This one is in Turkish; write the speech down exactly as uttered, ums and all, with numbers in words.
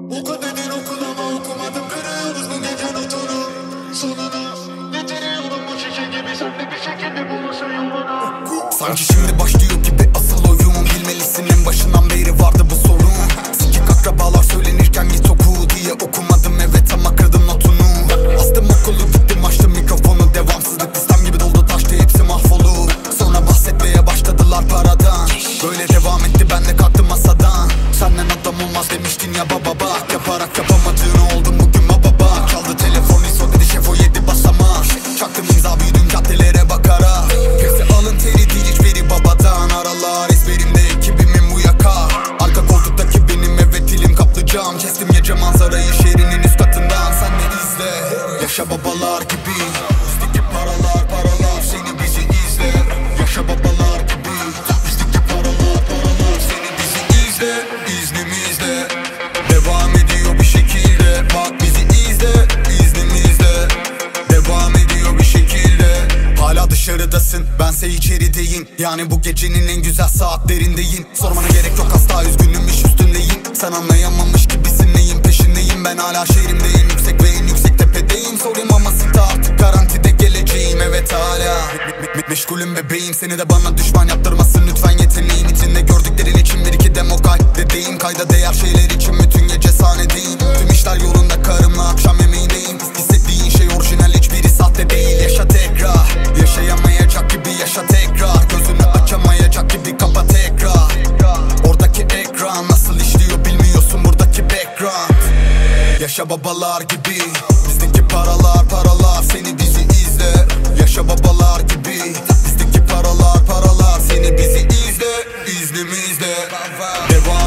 Oku dedin okul ama okumadım, kırıyoruz bu gece notunu. Sonunu getiriyorum bu şişe gibi, sen de bir şekilde bulursun yolunu. Sanki şimdi başlıyor gibi asıl oyun. Bilmelisin en başından beri vardı bu sorun. Sikik akrabalar söylenirken git oku diye okumadım, evet ama kırdım notunu. Astım okulu gittim açtım mikrofonu, devamsızlık listem gibi doldu taştı hepsi mahvolur. Sonra bahsetmeye başladılar paradan, böyle devam etti ben de kalktım masadan. Senden adam olmaz demiştin ya baba, bak yaparak yapamadığını oldum bugün baba bak. Çaldı telefon iso dedi şef o yedi basamak. Çaktım imza büyüdüm caddelere bakarak. Hepsi alın teri değil hiçbiri babadan. Aralar ezberimde ekibimin bu yaka. Arka koltuktaki benim evet dilim kaplı cam. Kestim gece manzarayı şehrinin üst katından. Sen de izle yaşa babalar gibi. Üstteki paralar paralar seni bizi izle. Yaşa babalar gibi. Üstteki paralar paralar seni bizi izle. İznimizle devam ediyor bir şekilde. Bak bizi izle, iznimizle devam ediyor bir şekilde. Hala dışarıdasın, bense içerideyim. Yani bu gecenin en güzel saatlerindeyim. Sormana gerek yok asla, üzgünüm iş üstündeyim. Sen anlayamamış gibisin neyin peşindeyim. Ben hala şehrimdeyim, yüksek ve en yüksek tepedeyim. Sorayım ama site artık garantide geleceğim. Evet hala me me meşgulüm bebeğim. Seni de bana düşman yaptırmasın lütfen, yeteneğim içinde gördüklerin için bir iki demo kaydedeyim. Kayda değer şeyler için bütün gece sahnedeyim. Tüm işler yolunda, karımla akşam yemeğindeyim. Hissettiğin şey orijinal, hiçbiri sahte değil. Yaşa tekrar, yaşayamayacak gibi yaşa tekrar. Gözünü açamayacak gibi kapa tekrar. Oradaki ekran nasıl işliyor bilmiyorsun, buradaki background. Yaşa babalar gibi. Bizdeki paralar paralar seni bizi izle. Yaşa babalar gibi. Bizdeki paralar paralar seni bizi izle. İznimizle devam